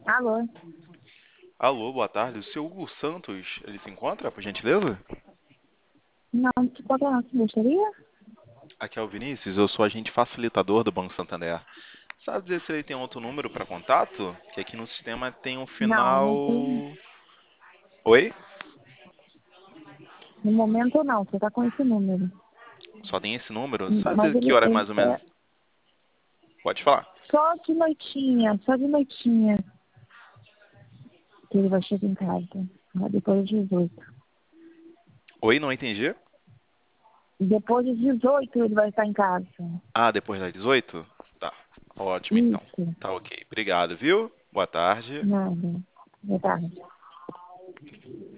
Alô? Alô, boa tarde. O seu Hugo Santos, ele se encontra, por gentileza? Não, te conta não, você gostaria? Aqui é o Vinícius, eu sou agente facilitador do Banco Santander. Sabe dizer se ele tem outro número para contato? Que aqui no sistema tem um Não, final... não tem. Oi? No momento não, você tá com esse número. Só tem esse número? Sabe Mas dizer que horas ele mais ou menos? é Pode falar. só de noitinha que ele vai chegar em casa. Depois das 18. Oi, não entendi. Depois das 18 ele vai estar em casa. Ah, depois das 18? Tá, ótimo então. Isso, Tá ok. Obrigado, viu? Boa tarde. nada. Boa tarde.